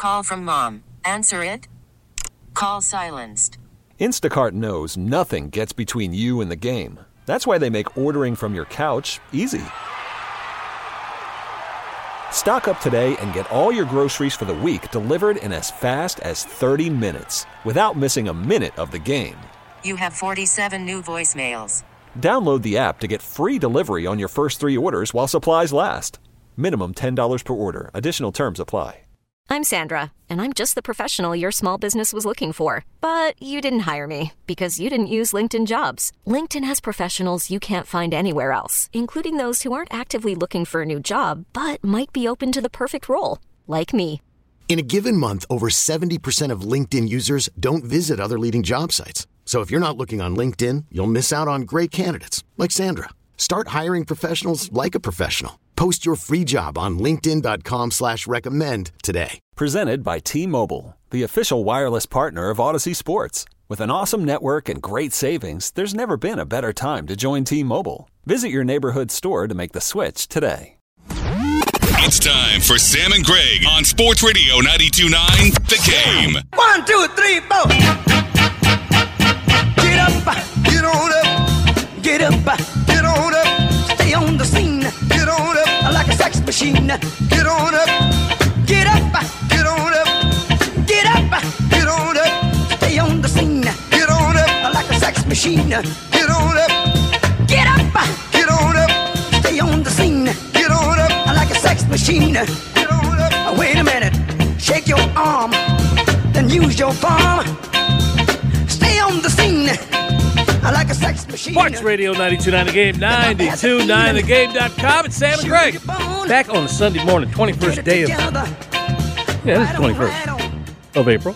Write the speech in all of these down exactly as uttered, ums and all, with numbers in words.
Call from mom. Answer it. Call silenced. Instacart knows nothing gets between you and the game. That's why they make ordering from your couch easy. Stock up today and get all your groceries for the week delivered in as fast as thirty minutes without missing a minute of the game. You have forty-seven new voicemails. Download the app to get free delivery on your first three orders while supplies last. Minimum ten dollars per order. Additional terms apply. I'm Sandra, and I'm just the professional your small business was looking for. But you didn't hire me because you didn't use LinkedIn Jobs. LinkedIn has professionals you can't find anywhere else, including those who aren't actively looking for a new job, but might be open to the perfect role, like me. In a given month, over seventy percent of LinkedIn users don't visit other leading job sites. So if you're not looking on LinkedIn, you'll miss out on great candidates like Sandra. Start hiring professionals like a professional. Post your free job on linkedin.com slash recommend today. Presented by T-Mobile, the official wireless partner of Odyssey Sports. With an awesome network and great savings, there's never been a better time to join T-Mobile. Visit your neighborhood store to make the switch today. It's time for Sam and Greg on Sports Radio ninety-two point nine The Game. One, two, three, four. Get up, get on up, get up, get on up. Stay on the scene, get on up like a sex machine. Get on up, get up, get on up, get up, get on up. Stay on the scene, get on up like a sex machine. Get on up, get up, get on up. Stay on the scene, get on up like a sex machine. Get on up. Wait a minute, shake your arm, then use your palm. Stay on the scene. I like a sex machine. Sports Radio ninety-two point nine The Game, ninety-two point nine the game dot com. It's Sam and Greg. Back on a Sunday morning, twenty-first day of... Yeah, this is twenty-first of April.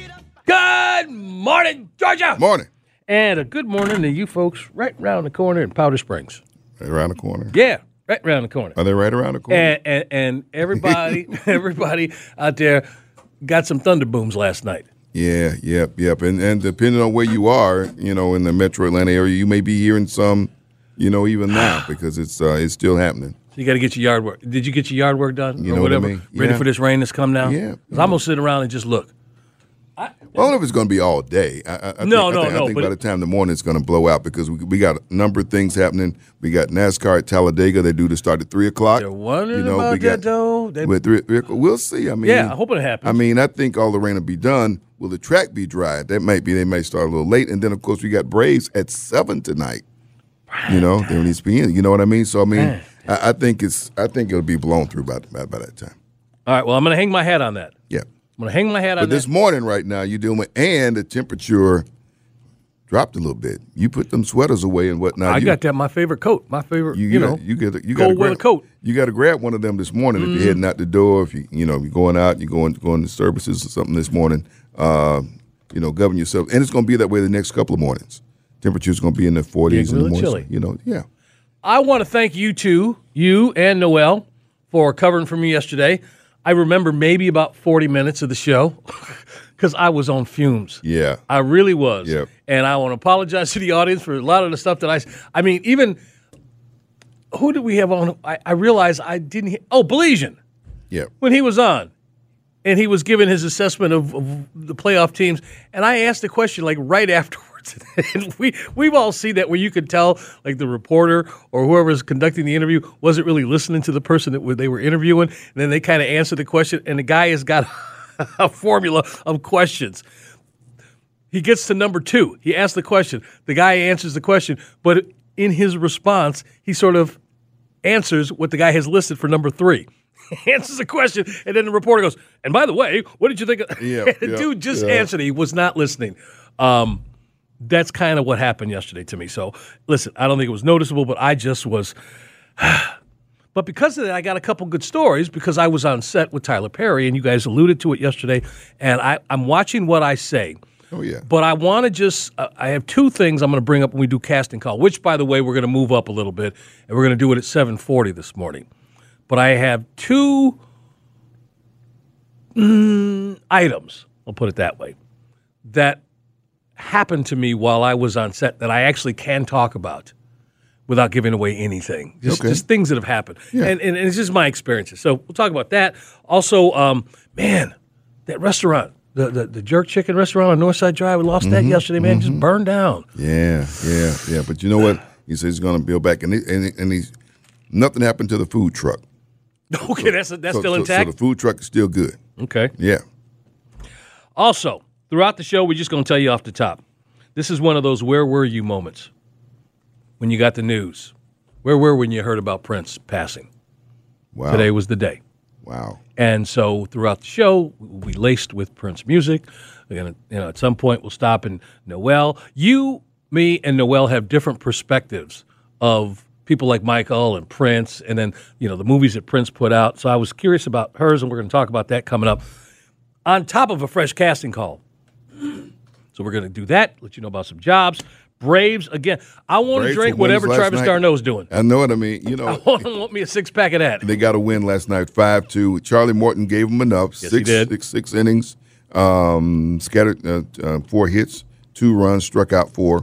Good morning, Georgia. Morning. And a good morning to you folks right around the corner in Powder Springs. Right around the corner? Yeah, right around the corner. Are they right around the corner? And, and, and everybody, everybody out there got some thunder booms last night. Yeah, yep, yep. And and depending on where you are, you know, in the metro Atlanta area, you may be hearing some, you know, even now because it's uh, it's still happening. So you got to get your yard work. Did you get your yard work done? You or know whatever? what I mean? Ready Yeah. for this rain that's come now? Yeah. Because I'm going to sit around and just look. I, I don't know if it's going to be all day. I, I, I No, think, no, I think, no, I think but by the time the morning it's going to blow out because we we got a number of things happening. We got NASCAR at Talladega. They do to start at three o'clock. They're wondering you know, about we got, that, though. They, with three, three, we'll see. I mean, yeah, I hope it happens. I mean, I think all the rain will be done. Will the track be dry? That might be. They may start a little late, and then of course we got Braves at seven tonight. Right. You know, they needs to be in. You know what I mean? So I mean, I, I think it's. I think it'll be blown through by by, by that time. All right. Well, I'm going to hang my hat on that. Yeah, I'm going to hang my hat on but that. this morning, right now, you're dealing with, and the temperature dropped a little bit. You put them sweaters away and whatnot. I you, got that. My favorite coat. My favorite. You, You, you know. got, you get you got cold to grab weather coat. You got to grab one of them this morning Mm. if you're heading out the door. If you you know you're going out, you're going going to services or something this morning. Uh, you know, govern yourself, and it's going to be that way the next couple of mornings. Temperature's going to be in the forties Yeah, in the really morning. chilly. You know, yeah. I want to thank you two, you and Noel, for covering for me yesterday. I remember maybe about forty minutes of the show because I was on fumes. Yeah. I really was. Yep. And I want to apologize to the audience for a lot of the stuff that I – I mean, even – who did we have on? I, I realized I didn't hear – oh, Belizean. Yeah. When he was on. And he was giving his assessment of, of the playoff teams. And I asked the question, like, right afterwards. And we, we've all seen that where you could tell, like, the reporter or whoever's conducting the interview wasn't really listening to the person that they were interviewing. And then they kind of answered the question. And the guy has got a formula of questions. He gets to number two. He asks the question. The guy answers the question. But in his response, he sort of answers what the guy has listed for number three. Answers a question, and then the reporter goes, and by the way, what did you think of Yeah, the yeah, dude just yeah. answered. He was not listening. Um, that's kind of what happened yesterday to me. So, listen, I don't think it was noticeable, but I just was. But because of that, I got a couple good stories because I was on set with Tyler Perry, and you guys alluded to it yesterday, and I, I'm watching what I say. Oh, yeah. But I want to just uh, – I have two things I'm going to bring up when we do casting call, which, by the way, we're going to move up a little bit, and we're going to do it at seven forty this morning. But I have two mm, items, I'll put it that way, that happened to me while I was on set that I actually can talk about without giving away anything. Just, Okay. just things that have happened. Yeah. And, and, and it's just my experiences. So we'll talk about that. Also, um, man, that restaurant, the, the the jerk chicken restaurant on Northside Drive, we lost mm-hmm, that yesterday, man. Mm-hmm. Just burned down. Yeah, yeah, yeah. But you know what? He says he's going to build back, and he, and, he, and he's nothing happened to the food truck. Okay, so, that's that's so, still so, intact. So the food truck is still good. Okay. Yeah. Also, throughout the show, we're just going to tell you off the top. This is one of those where were you moments when you got the news. Where were when you heard about Prince passing? Wow. Today was the day. Wow. And so throughout the show, we laced with Prince music. We're gonna, you know, at some point we'll stop and Noel. You, me, and Noel have different perspectives of people like Michael and Prince, and then, you know, the movies that Prince put out. So I was curious about hers, and we're going to talk about that coming up on top of a fresh casting call. So we're going to do that, let you know about some jobs. Braves, again, I want Braves to drink were winners whatever Travis night. d'Arnaud's doing. I know what I mean. You know, I want, I want me a six-pack of that. They got a win last night, five two. Charlie Morton gave them enough. Yes, six, he did. Six, six innings, um, scattered uh, uh, four hits, two runs, struck out four.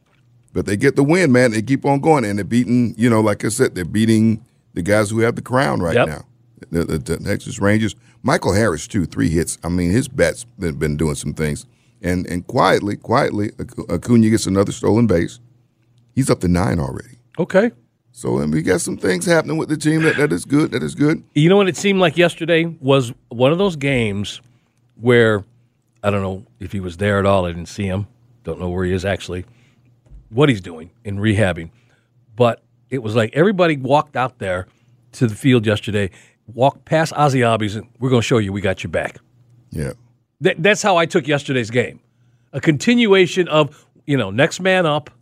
But they get the win, man. They keep on going, and they're beating, you know, like I said, they're beating the guys who have the crown right Yep. now. The, the, the Texas Rangers. Michael Harris, too, three hits. I mean, his bat's been, been doing some things. And and quietly, quietly, Acuna gets another stolen base. He's up to nine already. Okay. So and we got some things happening with the team that, that is good. That is good. You know what it seemed like yesterday was one of those games where, I don't know if he was there at all. I didn't see him. Don't know where he is actually, what he's doing in rehabbing. But it was like everybody walked out there to the field yesterday, walked past Ozzie Albies, and we're going to show you we got your back. Yeah. Th- that's how I took yesterday's game. A continuation of, you know, next man up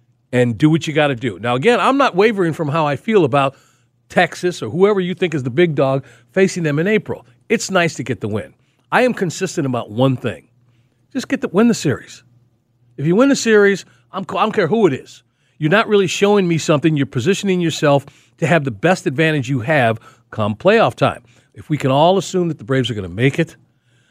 and do what you got to do. Now, again, I'm not wavering from how I feel about Texas or whoever you think is the big dog facing them in April. It's nice to get the win. I am consistent about one thing. Just get the win the series. If you win the series, I'm, I don't care who it is. You're not really showing me something. You're positioning yourself to have the best advantage you have come playoff time. If we can all assume that the Braves are going to make it,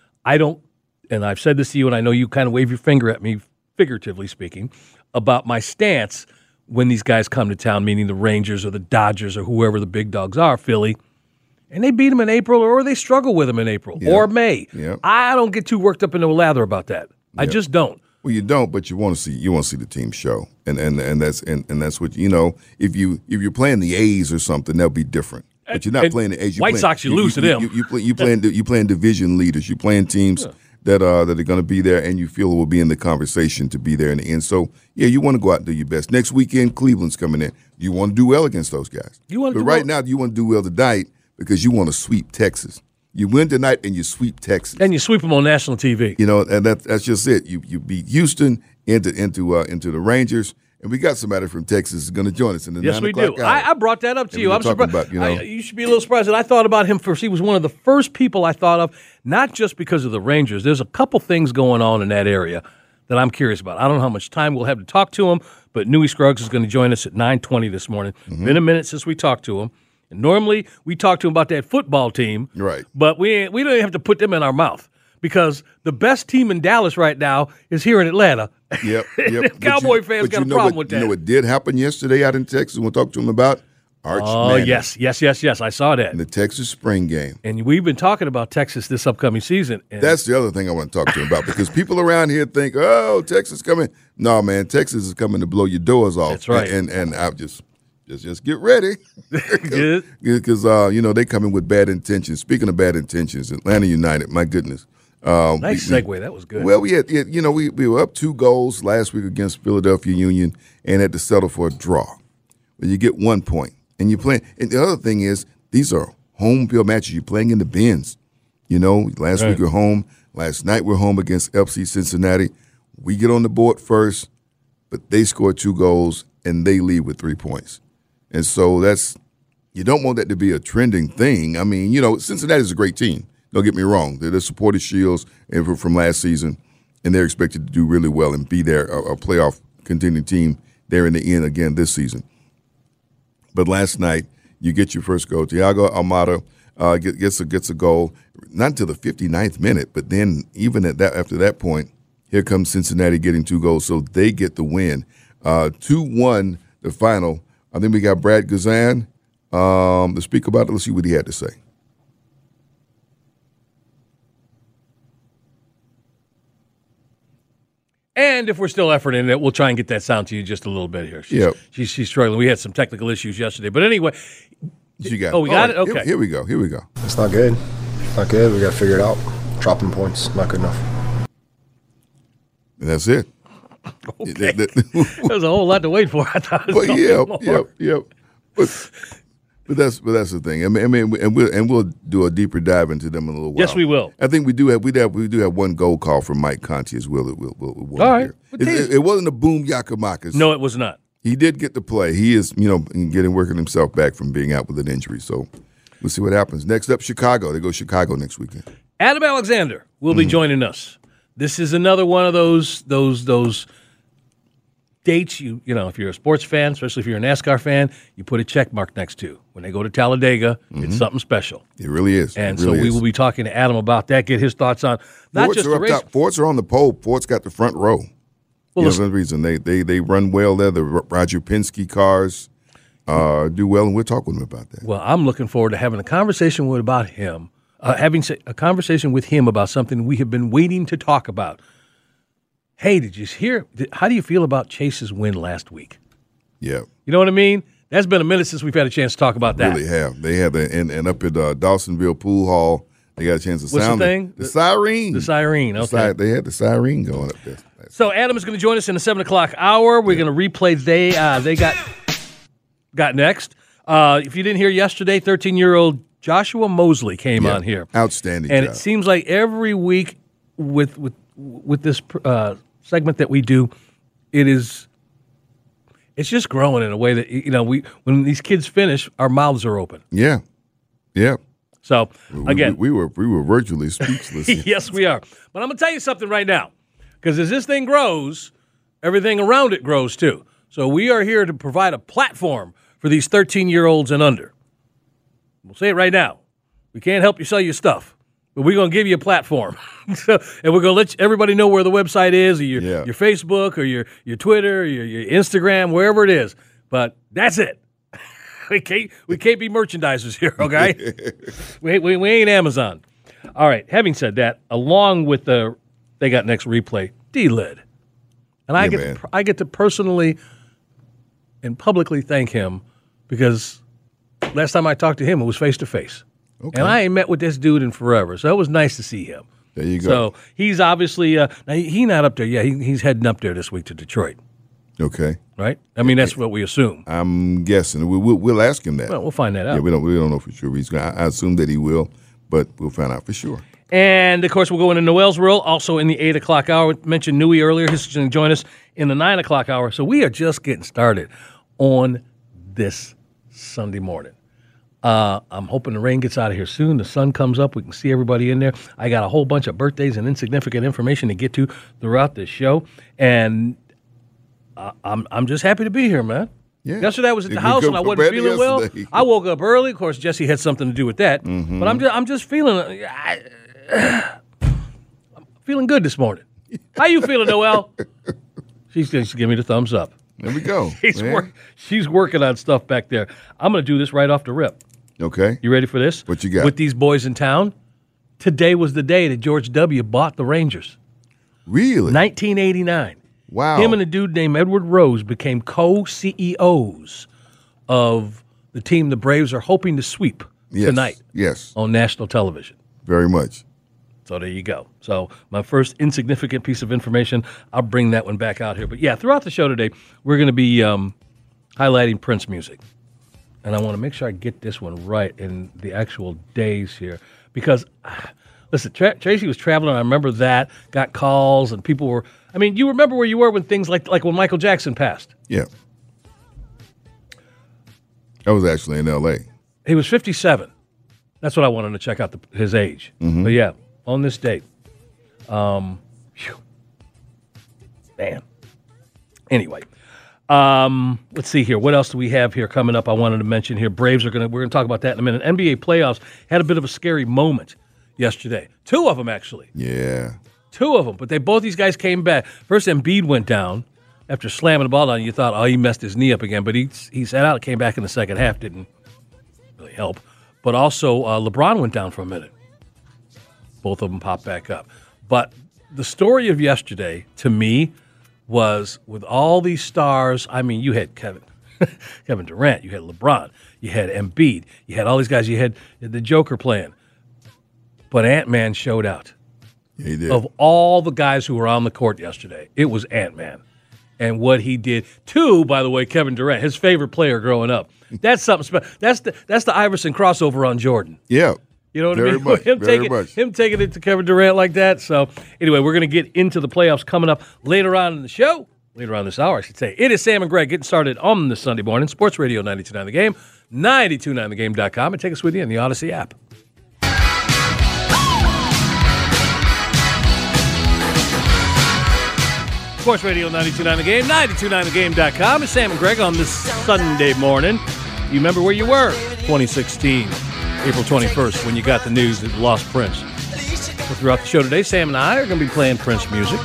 I don't, and I've said this to you, and I know you kind of wave your finger at me, figuratively speaking, about my stance when these guys come to town, meaning the Rangers or the Dodgers or whoever the big dogs are, Philly, and they beat them in April or they struggle with them in April Yeah. or May. Yeah. I don't get too worked up into a lather about that. I Yeah. just don't. Well, you don't, but you want to see you want to see the team show, and and and that's and, and that's what you know. If you if you're playing the A's or something, that'll be different. But you're not And playing the A's. You're White playing, Sox, you lose to you, them. You, you, play, you playing you playing division leaders. You're playing teams Yeah. that uh that are going to be there, and you feel will be in the conversation to be there in the end. So yeah, you want to go out and do your best. Next weekend, Cleveland's coming in. You want to do well against those guys. You want to but do right well. now, you want to do well tonight because you want to sweep Texas. You win tonight and you sweep Texas. And you sweep them on national T V. You know, and that, that's just it. You you beat Houston into into uh, into the Rangers, and we got somebody from Texas is going to join us in the Yes, nine we o'clock do. hour. I, I brought that up to And you. we were I'm talking surprised. about, you know- I- you should be a little surprised that I thought about him first. He was one of the first people I thought of, not just because of the Rangers. There's a couple things going on in that area that I'm curious about. I don't know how much time we'll have to talk to him, but Newey Scruggs is going to join us at nine twenty this morning. Mm-hmm. Been a minute since we talked to him. And normally we talk to him about that football team, Right. but we ain't- we don't even have to put them in our mouth because the best team in Dallas right now is here in Atlanta. Yep, yep. But Cowboy you- fans but got you a know problem what, with You that. know what did happen yesterday out in Texas? We'll talk to him about Arch Oh, Manning yes, yes, yes, yes. I saw that. in the Texas spring game. And we've been talking about Texas this upcoming season. And That's the other thing I want to talk to him about because people around here think, "Oh, Texas coming." No, man, Texas is coming to blow your doors off. That's right. And and, and I just just just get ready Good. because uh, you know they come in with bad intentions. Speaking of bad intentions, Atlanta United, my goodness. Um, Nice we- segue. That was good. Well, we had, you know, we, we were up two goals last week against Philadelphia Union and had to settle for a draw. But you get one point, and you play. And the other thing is, these are home field matches. You're playing in the Benz. You know, last Right. week we're home. Last night we're home against F C Cincinnati. We get on the board first, but they score two goals and they lead with three points. And so that's you don't want that to be a trending thing. I mean, you know, Cincinnati is a great team. Don't get me wrong. They're the supported Shields from last season, and they're expected to do really well and be there, a, a playoff contending team there in the end again this season. But last night, you get your first goal. Thiago Almada uh, get, gets a gets a goal, not until the fifty-ninth minute, but then even at that after that point, here comes Cincinnati getting two goals, so they get the win. Uh, two one, the final. I think we got Brad Guzan um, to speak about it. Let's see what he had to say. And if we're still efforting it, we'll try and get that sound to you just a little bit here. She's, Yep. she's, she's struggling. We had some technical issues yesterday. But anyway. You got oh, we got right. it? Okay. Here, here we go. Here we go. It's not good. It's not good. We got to figure it out. Dropping points, not good enough. And that's it. Okay. There's a whole lot to wait for. I thought it was But yeah, more. yep, yep. But, but that's but that's the thing. I mean, I mean, and we'll and we'll do a deeper dive into them in a little while. Yes, we will. I think we do have we do have we do have one goal call from Mike Conti as well. That we'll, we'll, we'll All right. hear. It, it, it wasn't a boom yakamakas. No, it was not. He did get to play. He is, you know, getting working himself back from being out with an injury. So we'll see what happens. Next up, Chicago. They go Chicago next weekend. Adam Alexander will be Mm. joining us. This is another one of those those those dates you you know if you're a sports fan, especially if you're a NASCAR fan, you put a check mark next to. When they go to Talladega, Mm-hmm. it's something special. It really is. And It really so we is. will be talking to Adam about that, get his thoughts on not Fords just are the up race. top. Fords are on the pole. Fords got the front row. Well, you know, listen- that's the reason they, they they run well there. The Roger Penske cars uh, do well, and we'll talk with them about that. Well, I'm looking forward to having a conversation with about him, uh, having sa- a conversation with him about something we have been waiting to talk about. Hey, did you hear? Did, how do you feel about Chase's win last week? Yeah, You know what I mean? That's been a minute since we've had a chance to talk about that. really have. They have the and, and up at uh, Dawsonville Pool Hall, they got a chance to What's sound the it. thing? The, siren. The siren, The okay. si- they had the siren going up there. So Adam is going to join us in the seven o'clock hour. We're going to replay they uh, they got got next. Uh, if you didn't hear yesterday, thirteen-year-old Joshua Mosley came Yeah, on here, outstanding and job. it seems like every week with with with this uh, segment that we do, it is it's just growing in a way that you know we when these kids finish, our mouths are open. Yeah, yeah. So We- again, we, we were we were virtually speechless. yes, we are. But I'm going to tell you something right now. Because as this thing grows, everything around it grows too. So we are here to provide a platform for these thirteen-year-olds and under. We'll say it right now. We can't help you sell your stuff, but we're going to give you a platform. so, and we're going to let everybody know where the website is, or your, Yeah. your Facebook, or your, your Twitter, or your, your Instagram, wherever it is. But that's it. we can't we can't be merchandisers here, okay? we, we we ain't Amazon. All right. Having said that, along with the they got next replay, D-Lid, and I Yeah, get man. to, I get to personally and publicly thank him because last time I talked to him, it was face to face, Okay. and I ain't met with this dude in forever, so it was nice to see him. There you go. So he's obviously uh, now he, he not up there. Yeah, he, he's heading up there this week to Detroit, Okay, right? I mean, that's what we assume. I'm guessing we, we'll, we'll ask him that. Well, we'll find that out. yeah, we don't we don't know for sure. He's gonna, I I assume that he will, but we'll find out for sure. And, of course, we'll go into Noel's World, also in the eight o'clock hour. We mentioned Newey earlier. He's going to join us in the nine o'clock hour. So we are just getting started on this Sunday morning. Uh, I'm hoping the rain gets out of here soon. The sun comes up. We can see everybody in there. I got a whole bunch of birthdays and insignificant information to get to throughout this show. And uh, I'm I'm just happy to be here, man. Yeah. Yesterday I was at the You house could and I come wasn't prepared feeling well. yesterday. I woke up early. Of course, Jesse had something to do with that. Mm-hmm. But I'm just I'm just feeling I, I'm feeling good this morning. How you feeling, Noel? She's going to give me the thumbs up. There we go. She's, man. work, she's working on stuff back there. I'm going to do this right off the rip. Okay. You ready for this? What you got? With these boys in town, today was the day that George W. bought the Rangers. Really? nineteen eighty-nine. Wow. Him and a dude named Edward Rose became co-C E Os of the team the Braves are hoping to sweep Yes. tonight Yes. on national television. Very much. So there you go. So my first insignificant piece of information, I'll bring that one back out here. But yeah, throughout the show today, we're going to be um, highlighting Prince music. And I want to make sure I get this one right in the actual days here. Because, ah, listen, Tra- Tracy was traveling. I remember that, got calls, and people were, I mean, you remember where you were when things like like when Michael Jackson passed. Yeah. I was actually in L A. He was fifty-seven. That's what I wanted to check out the, his age. But yeah, on this date. Um, phew. Man. Anyway, um, let's see here. What else do we have here coming up? I wanted to mention here. Braves are gonna. We're gonna talk about that in a minute. N B A playoffs had a bit of a scary moment yesterday. Two of them actually. Yeah. Two of them. But they both these guys came back. First, Embiid went down after slamming the ball down. You thought, oh, he messed his knee up again. But he he sat out. Came back in the second half. Didn't really help. But also, uh, LeBron went down for a minute. Both of them popped back up. But the story of yesterday, to me, was with all these stars. I mean, you had Kevin, Kevin Durant, you had LeBron, you had Embiid, you had all these guys. You had the Joker playing, but Ant-Man showed out. Yeah, he did. Of all the guys who were on the court yesterday, it was Ant-Man. And what he did, to, by the way, Kevin Durant, his favorite player growing up. That's something special. That's the that's the Iverson crossover on Jordan. Yeah. You know what very I mean? Much, him very taking much. him taking it to Kevin Durant like that. So anyway, we're going to get into the playoffs coming up later on in the show. Later on this hour, I should say. It is Sam and Greg getting started on this Sunday morning. Sports Radio ninety-two point nine The Game, ninety-two point nine the game dot com, and take us with you in the Odyssey app. Sports Radio ninety-two point nine The Game, ninety-two point nine the game dot com. It's Sam and Greg on this Sunday morning. You remember where you were? twenty sixteen, April twenty-first, when you got the news that you lost Prince. So throughout the show today, Sam and I are going to be playing Prince music.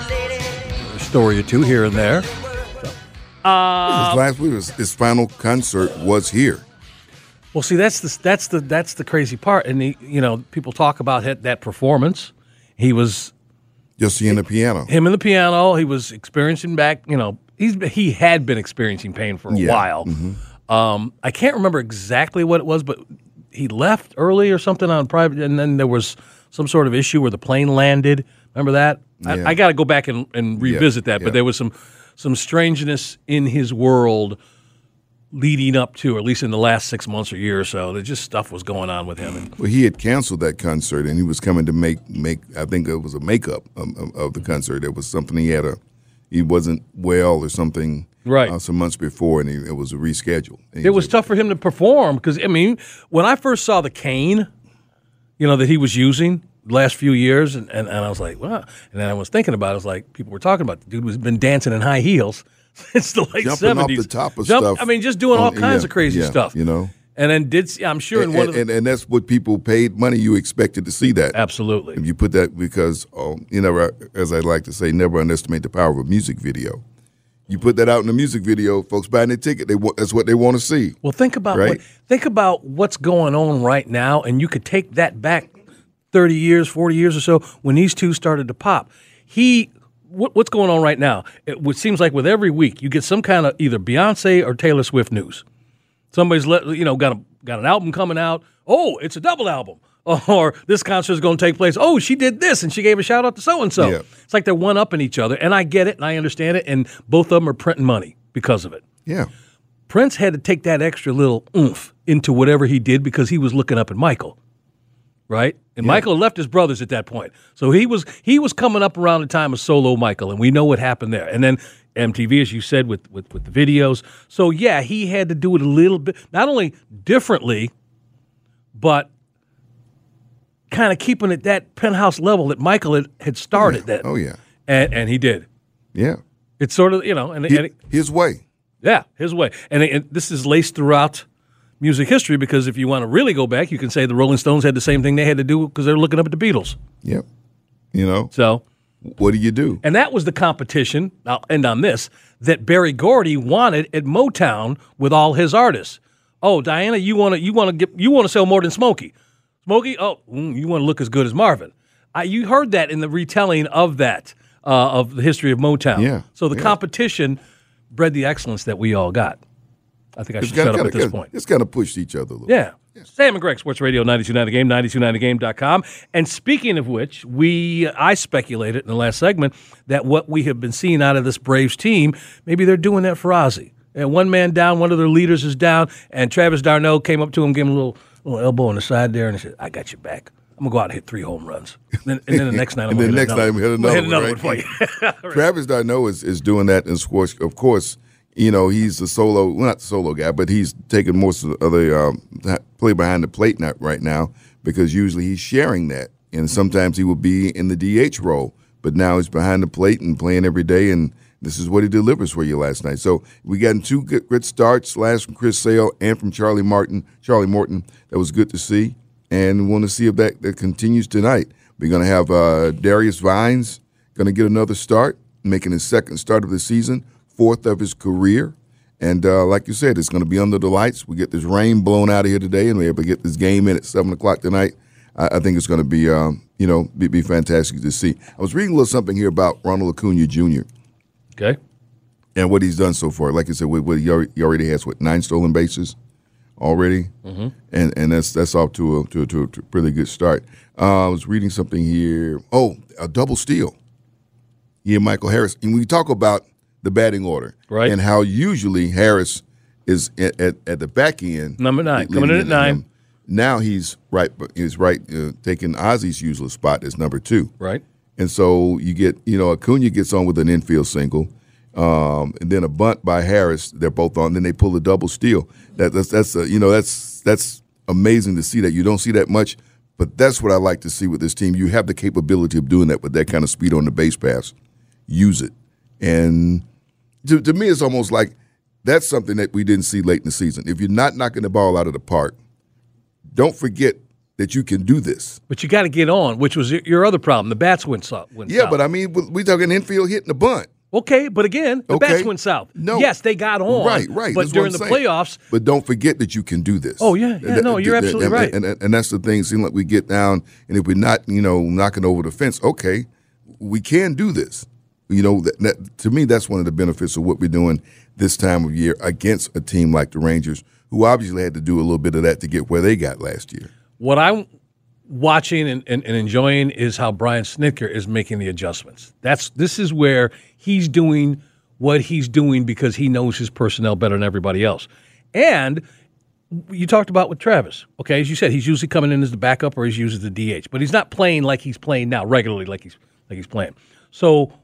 A story or two here and there. So, uh, his last week, his, his final concert was here. Well, see, that's the that's the that's the crazy part, and he, you know, people talk about that, that performance. He was. Just seeing the piano. Him and the piano. He was experiencing back, you know, he's he had been experiencing pain for a yeah. while. Mm-hmm. Um, I can't remember exactly what it was, but he left early or something on private, and then there was some sort of issue where the plane landed. Remember that? Yeah. I, I got to go back and, and revisit yeah. that, but yeah. there was some some strangeness in his world leading up to, or at least in the last six months or year or so, that just stuff was going on with him. And, well, he had canceled that concert, and he was coming to make make. I think it was a makeup of, of, of the concert. It was something he had a. He wasn't well or something. Right. Uh, some months before, and he, it was a reschedule. It was tough for him to perform because, I mean, when I first saw the cane, you know, that he was using the last few years, and, and, and I was like, well, and then I was thinking about it, I was like, people were talking about the dude was been dancing in high heels since the late jumping seventies. off the top of Jump, stuff. I mean, just doing all on- kinds yeah, of crazy yeah, stuff. You know, And then did, I'm sure in and, one of the, and, and that's what people paid money. You expected to see that. absolutely. If you put that, because um, you never, as I like to say, never underestimate the power of a music video. You put that out in a music video, folks buying their ticket. They want, that's what they want to see. Well, think about Right? what, think about what's going on right now, and you could take that back thirty years, forty years or so when these two started to pop. He, what, what's going on right now? It, it seems like with every week you get some kind of either Beyonce or Taylor Swift news. Somebody's let you know got a got an album coming out. Oh, it's a double album. Or this concert is going to take place. Oh, she did this, and she gave a shout out to so and so. Yeah. It's like they're one upping each other, and I get it, and I understand it, and both of them are printing money because of it. Yeah. Prince had to take that extra little oomph into whatever he did because he was looking up at Michael, right? And Yeah. Michael left his brothers at that point, so he was he was coming up around the time of Solo Michael, and we know what happened there. And then M T V, as you said, with with with the videos. So yeah, he had to do it a little bit, not only differently, but kind of keeping it that penthouse level that Michael had, had started. yeah. That Oh, yeah. and and he did. Yeah. It's sort of you know, and, Hi- and it, his way. yeah, his way. And, and this is laced throughout music history because if you want to really go back, you can say the Rolling Stones had the same thing they had to do because they were looking up at the Beatles. Yep. You know, So, what do you do? and that was the competition, I'll end on this, that Berry Gordy wanted at Motown with all his artists. Oh, Diana, you want to you want to get you want to sell more than Smokey. Smokey, oh, mm, you want to look as good as Marvin. I, you heard that in the retelling of that, uh, of the history of Motown. Yeah, So the yeah. competition bred the excellence that we all got. I think I should shut up kinda, at this kinda, point. It's kind of pushed each other a little. Yeah. Sam and Greg, Sports Radio ninety-two point nine The Game, ninety-two point nine the game dot com. And speaking of which, we I speculated in the last segment that what we have been seeing out of this Braves team, maybe they're doing that for Ozzie. And one man down, one of their leaders is down, and Travis d'Arnaud came up to him, gave him a little, little elbow on the side there, and he said, I got your back. I'm going to go out and hit three home runs. And then, and then the next night I'm And going then to hit next another night we hit I'm gonna another hit one, another one for you. Travis d'Arnaud is, is doing that, and of course, of course, you know, he's the solo, well, not the solo guy, but he's taking most of the um, play behind the plate not right now because usually he's sharing that, and sometimes he will be in the D H role, but now he's behind the plate and playing every day, and this is what he delivers for you last night. So we got two good, good starts last from Chris Sale and from Charlie Martin, Charlie Morton. That was good to see, and we want to see if that, that continues tonight. We're going to have uh, Darius Vines going to get another start, making his second start of the season, fourth of his career. And uh, like you said, it's going to be under the lights. We get this rain blown out of here today, and we're able to get this game in at seven o'clock tonight. I, I think it's going to be, um, you know, be, be fantastic to see. I was reading a little something here about Ronald Acuna Junior Okay. and what he's done so far. Like I said, what, what he, already, he already has, what, nine stolen bases already? Mm-hmm. And and that's that's off to a, to, a, to a pretty good start. Uh, I was reading something here. Oh, a double steal. Yeah, Michael Harris. And we talk about the batting order. Right. And how usually Harris is at, at, at the back end. Number nine, coming in at nine. Him. Now he's right, he's right, uh, taking Ozzy's usual spot as number two. Right. And so you get, you know, Acuna gets on with an infield single, um, and then a bunt by Harris. They're both on. Then they pull a double steal. That, that's that's uh, you know that's that's amazing to see that. You don't see that much, but that's what I like to see with this team. You have the capability of doing that with that kind of speed on the base pass. Use it, and to, to me, it's almost like that's something that we didn't see late in the season. If you're not knocking the ball out of the park, don't forget that you can do this. But you got to get on, which was your other problem. The bats went south. Went yeah, south. but I mean, we talking infield hitting the bunt. Okay, but again, the okay. bats went south. No. Yes, they got on. Right, right. But That's during what the I'm saying. playoffs. But don't forget that you can do this. Oh, yeah. yeah no, you're absolutely and, right. And, and, and that's the thing. It seems like we get down, and if we're not, you know, knocking over the fence, okay, we can do this. You know, that, that, to me, that's one of the benefits of what we're doing this time of year against a team like the Rangers, who obviously had to do a little bit of that to get where they got last year. What I'm watching and, and, and enjoying is how Brian Snitker is making the adjustments. That's This is where he's doing what he's doing because he knows his personnel better than everybody else. And you talked about with Travis, okay, as you said, he's usually coming in as the backup or he's used as the D H, but he's not playing like he's playing now, regularly like he's like he's playing. So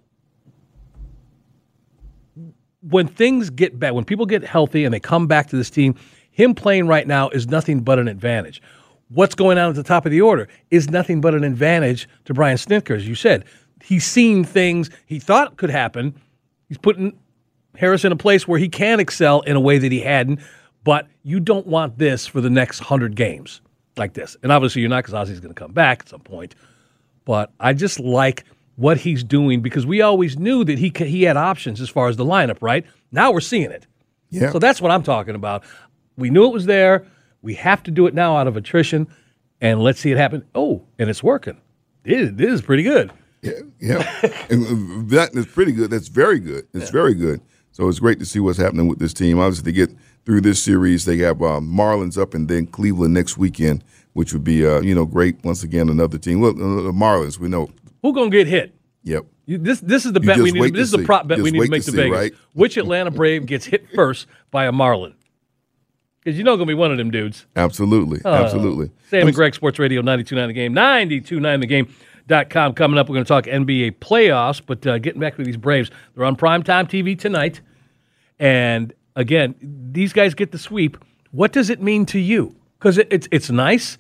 when things get bad, when people get healthy and they come back to this team, him playing right now is nothing but an advantage. What's going on at the top of the order is nothing but an advantage to Brian Snitker, as you said. He's seen things he thought could happen. He's putting Harris in a place where he can excel in a way that he hadn't, but you don't want this for the next one hundred games like this. And obviously you're not, because Ozzy's going to come back at some point. But I just like what he's doing because we always knew that he he had options as far as the lineup, right? Now we're seeing it. Yeah. So that's what I'm talking about. We knew it was there. We have to do it now out of attrition, and let's see it happen. Oh, and it's working. It is, it is pretty good. Yeah, yeah. And that is pretty good. That's very good. It's yeah. very good. So it's great to see what's happening with this team. Obviously, to get through this series, they have um, Marlins up and then Cleveland next weekend, which would be, uh, you know, great. Once again, another team. Well, uh, the Marlins, we know. Who's going to get hit? Yep. You, this this is the bet we need. This is the prop bet we need to make to Vegas. Right? Which Atlanta Brave gets hit first by a Marlin? Because you know going to be one of them dudes. Absolutely. Oh, Absolutely. Sam and Greg, Sports Radio, ninety-two point nine The Game, ninety-two point nine the game dot com. Coming up, we're going to talk N B A playoffs, but uh, getting back to these Braves, they're on primetime T V tonight. And, again, these guys get the sweep. What does it mean to you? Because it, it's it's nice,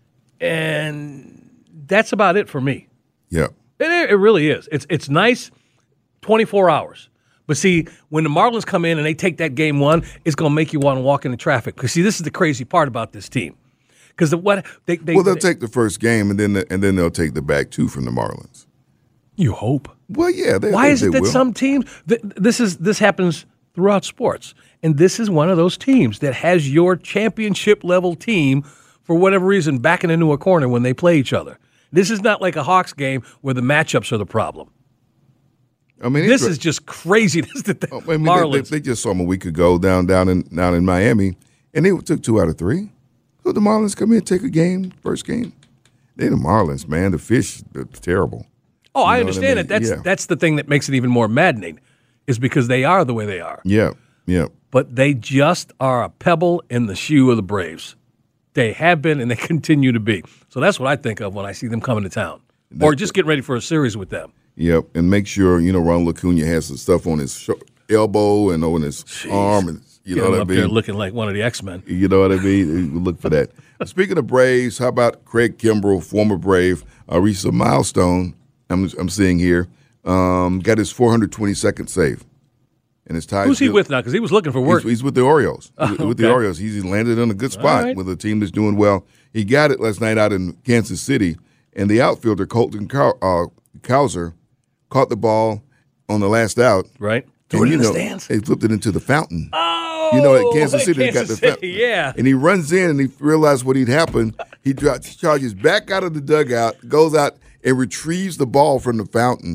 and that's about it for me. Yeah. It, it really is. It's it's nice twenty-four hours. But see, when the Marlins come in and they take that game one, it's going to make you want to walk into traffic. Because, see, this is the crazy part about this team. Because the, what they, they Well, they'll they, take the first game, and then the, and then they'll take the back two from the Marlins. You hope. Well, yeah. They, Why they, is it they that will. some teams th- this is this happens throughout sports, and this is one of those teams that has your championship level team for whatever reason backing into a corner when they play each other. This is not like a Hawks game where the matchups are the problem. I mean, this is just craziness that the oh, I mean, Marlins. They, they, they just saw them a week ago down down in down in Miami, and they took two out of three. So the Marlins come in and take a game, first game. They the Marlins, man. The fish, they're terrible. Oh, you I know understand I mean? it. That's yeah. that's the thing that makes it even more maddening, is because they are the way they are. Yeah, yeah. But they just are a pebble in the shoe of the Braves. They have been, and they continue to be. So that's what I think of when I see them coming to town, that, or just getting ready for a series with them. Yep, and make sure, you know, Ronald Acuna has some stuff on his sh- elbow and on his Jeez. arm, and you Get know him what I up mean. there looking like one of the X-Men. You know what I mean? We look for that. Speaking of Braves, how about Craig Kimbrell, former Brave, uh, reached a milestone. I'm I'm seeing here. Um, got his four hundred twenty-second save, and his ties. Who's he still, with now? Because he was looking for work. He's, he's with the Orioles. Oh, with, with okay. the Orioles, he's landed in a good spot right. with a team that's doing well. He got it last night out in Kansas City, and the outfielder Colton Cow- uh, Cowser caught the ball on the last out. Right. And, Threw it you in the know, stands. they flipped it into the fountain. Oh, you know, at Kansas City, Kansas they got the City, fountain. yeah. And he runs in and he realized what had happened. He dro- charges back out of the dugout, goes out and retrieves the ball from the fountain.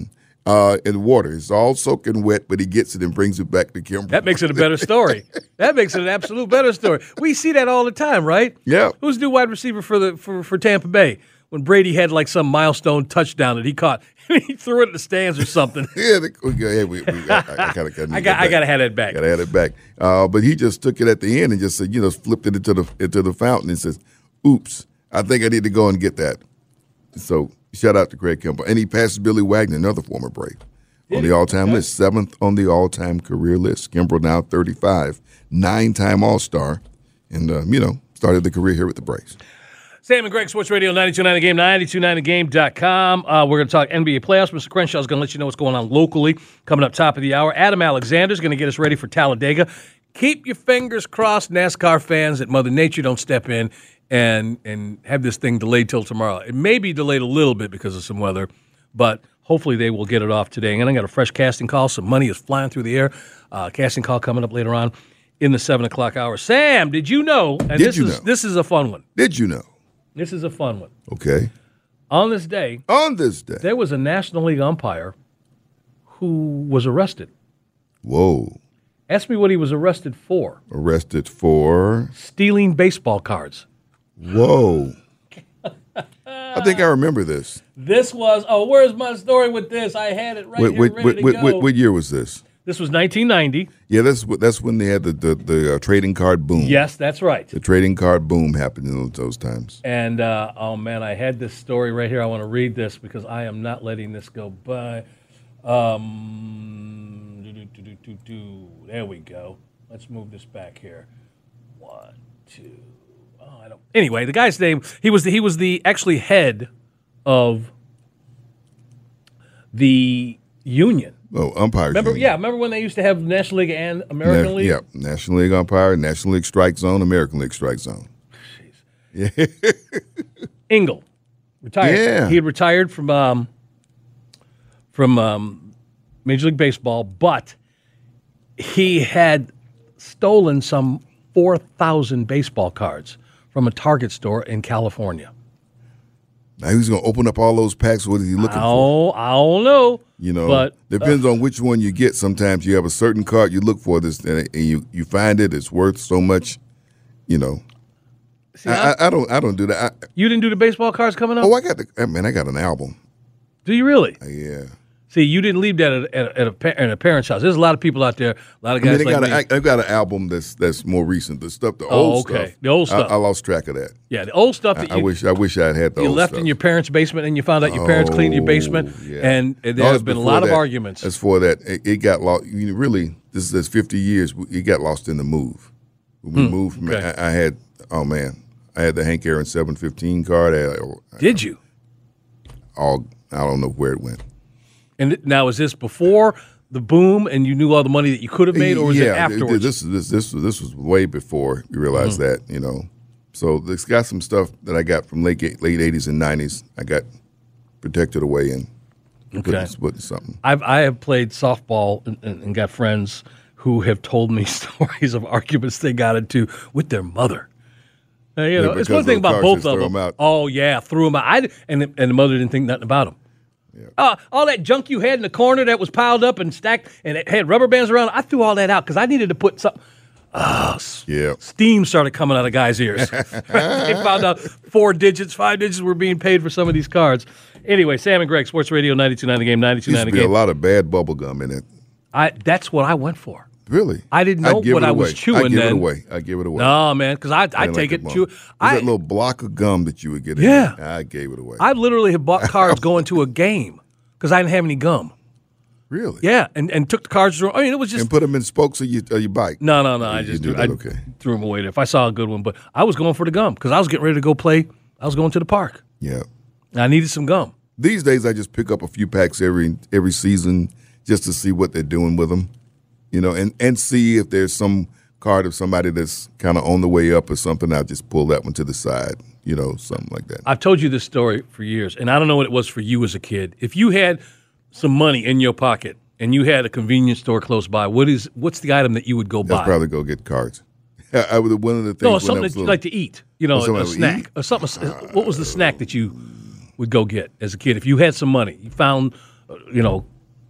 uh, in water. It's all soaking wet, but he gets it and brings it back to Kimbrough. That makes it a better story. That makes it an absolute better story. We see that all the time, right? Yeah. Who's the new wide receiver for the for, for Tampa Bay? When Brady had like some milestone touchdown that he caught, he threw it in the stands or something. yeah, the, we, yeah, we, we, I, I, gotta, gotta I got, I gotta have that back. Gotta have it back. Uh, but he just took it at the end and just said, you know, flipped it into the into the fountain and says, "Oops, I think I need to go and get that." So shout out to Craig Kimbrell, and he passes Billy Wagner, another former Brave, on the all-time list, seventh on the all-time career list. Kimbrell now thirty-five, nine-time All-Star, and uh, you know, started the career here with the Braves. Sam and Greg, Sports Radio, ninety-two point nine The Game, ninety-two point nine the game dot com. Uh, we're going to talk N B A playoffs. Mister Crenshaw is going to let you know what's going on locally coming up top of the hour. Adam Alexander is going to get us ready for Talladega. Keep your fingers crossed, NASCAR fans, that Mother Nature don't step in and and have this thing delayed till tomorrow. It may be delayed a little bit because of some weather, but hopefully they will get it off today. And I got a fresh casting call. Some money is flying through the air. Uh, casting call coming up later on in the seven o'clock hour. Sam, did you know? And did this you is know? this is a fun one. Did you know? This is a fun one. Okay. On this day, On this day. there was a National League umpire who was arrested. Whoa. Ask me what he was arrested for. Arrested for. Stealing baseball cards. Whoa. I think I remember this. This was, oh, where's my story with this? I had it right What, here what, ready what, to what, go. what, what year was this? This was nineteen ninety. Yeah, that's what- that's when they had the the, the uh, trading card boom. Yes, that's right. The trading card boom happened in those, those times. And, uh, oh, man, I had this story right here. I want to read this because I am not letting this go by. Um, do, do, do, do, do, do. There we go. Let's move this back here. One, two. Oh, I don't. Anyway, the guy's name, he was the, he was the actually head of the union. Oh, umpires. Remember, union. yeah, remember when they used to have National League and American Na- League? Yeah, National League umpire, National League strike zone, American League strike zone. Yeah. Engel retired. Yeah. He had retired from um, from um, Major League Baseball, but he had stolen some four thousand baseball cards from a Target store in California. Now he's going to open up all those packs. What is he looking Oh, I don't know. You know, but depends on which one you get. Sometimes you have a certain card you look for this, and you you find it. It's worth so much. You know, See, I, I, I don't I don't do that. I, you didn't do the baseball cards coming up? oh, I got the I mean I got an album. Do you really? Uh, yeah. See, you didn't leave that at, at, at, a, pa- at a parent's house. There's a lot of people out there, a lot of I guys mean, I like got me. a, I, I got an album that's that's more recent. The stuff, the Oh, old okay. stuff. The old stuff. I, I lost track of that. Yeah, the old stuff that I, you I wish I wish I'd had the you old left stuff. in your parents' basement and you found out your parents cleaned your basement, Oh, yeah. and, and No, there's it's been a before lot of that. arguments. As for that, it, it got lost. You know, really, this is fifty years. It got lost in the move. When we Hmm, moved, from, okay. I, I had oh man, I had the Hank Aaron seven fifteen card. I, I, Did you? all I don't know where it went. And th- now is this before the boom, and you knew all the money that you could have made, or was yeah, it afterwards? This this this this was way before we realized Mm-hmm. that. You know, so it's got some stuff that I got from late late eighties and nineties. I got protected away and put, Okay. put in something. I've I have played softball and, and, and got friends who have told me stories of arguments they got into with their mother. Uh, you know, Yeah, it's one because thing those about cars both just of throw them. 'em out. Oh yeah, threw them out. I, d- and the, and the mother didn't think nothing about them. Yeah. Uh, all that junk you had in the corner that was piled up and stacked and it had rubber bands around, I threw all that out because I needed to put some. Oh, s- Yeah. steam started coming out of guys' ears. They found out four digits, five digits were being paid for some of these cards. Anyway, Sam and Greg, Sports Radio, ninety-two point nine The Game, ninety-two point Used nine to The be a Game. lot of bad bubble gum in it. I, that's what I went for. Really? I didn't know I'd give what it I away. was chewing I'd give then. it away. I give it away. No, man, because I, I didn't take like it, that chew. bum. There's I, that little block of gum that you would get in Yeah. there. I gave it away. I literally have bought cards going to a game because I didn't have any gum. Really? Yeah, and, and took the cards. I mean, it was just And put them in spokes of your, of your bike. no, no, no. I You just do threw, that, I okay. threw them away there if I saw a good one. But I was going for the gum because I was getting ready to go play. I was going to the park. Yeah. And I needed some gum. These days, I just pick up a few packs every every season just to see what they're doing with them, you know, and, and see if there's some card of somebody that's kind of on the way up or something. I'll just pull that one to the side, you know, something like that. I've told you this story for years, and I don't know what it was for you as a kid. If you had some money in your pocket and you had a convenience store close by, what is what's the item that you would go I'd buy? probably go get cards. I, I would one of the things. no, when I something was that you little- like to eat. You know, Oh, something I a would snack eat? or something. What was the snack that you would go get as a kid if you had some money? You found, uh, you know,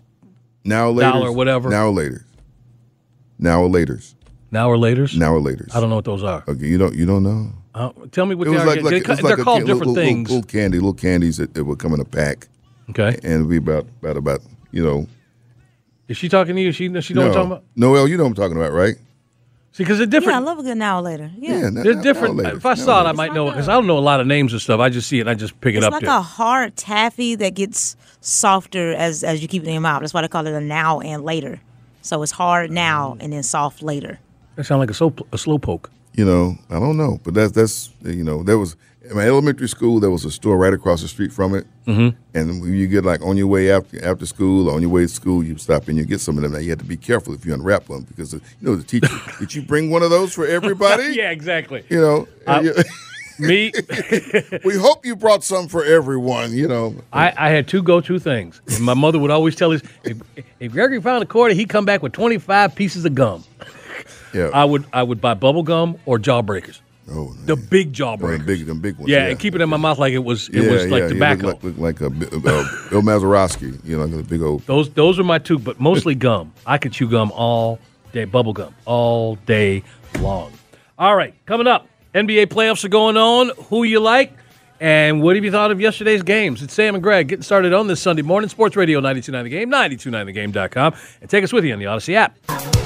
Now or later. Now or whatever. Now or later. Now or later. Now or later. Now or later. I don't know what those are. Okay, you don't you don't know. Uh, tell me what It they was are. like, like, they, it was they're like called a, different little, things. Little, little candy, little candies that, that would come in a pack. Okay. And it'd be about about about you know. Is she talking to you? She she know no, what I'm talking about? Noel, you know what I'm talking about, right? See, because they're different. Yeah, I love a good now or later. Yeah. Yeah, now- They're now- different. now later. If I Now saw it, I later. might know it because I don't know a lot of names and stuff. I just see it and I just pick it It's up like there. a hard taffy that gets softer as as you keep it in your mouth. That's why they call it a now and later. So it's hard now and then soft later. That sounds like a slow a slow poke. You know, I don't know, but that's that's you know, there was in my elementary school. There was a store right across the street from it, mm-hmm. and when you get like on your way after after school or on your way to school, you stop and you get some of them. Now you have to be careful if you unwrap them because you know the teacher. Did you bring one of those for everybody? Yeah, exactly. You know, Uh, Me, we hope you brought some for everyone. You know, I, I had two go-to things. And my mother would always tell us, if, if Gregory found a quarter, he'd come back with twenty-five pieces of gum. yeah. I would I would buy bubble gum or jawbreakers. oh, The man. big Oh, jawbreakers. the big, them big ones. yeah, and keep it in my mouth like it was it yeah, was like yeah, tobacco. Yeah, look, look like a uh, Bill Mazeroski. You know, like a big old. Those those are my two, but mostly gum. I could chew gum all day, bubble gum all day long. All right, coming up, N B A playoffs are going on. Who you like? And what have you thought of yesterday's games? It's Sam and Greg getting started on this Sunday morning. Sports Radio ninety-two point nine The Game, ninety-two point nine the game dot com. And take us with you on the Odyssey app.